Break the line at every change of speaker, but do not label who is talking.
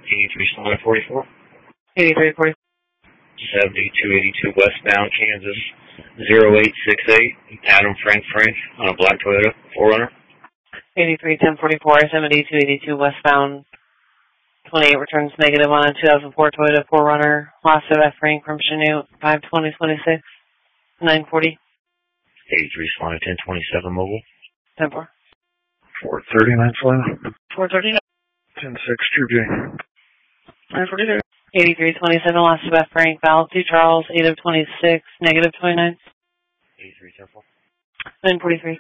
43
8340.
7282 westbound Kansas 0868. Adam Frank on a black Toyota 4Runner.
831044, 7282 westbound 28 returns negative on a 2004 Toyota 4Runner. Loss of Frank from Chanute 52026 940.
83 Solana 1027 mobile.
10-4.
439 Solana.
439.
10-6 True J.
942. 8327 loss of Frank Val 2 Charles 8 of 26 negative 29.
83 10-4.
943.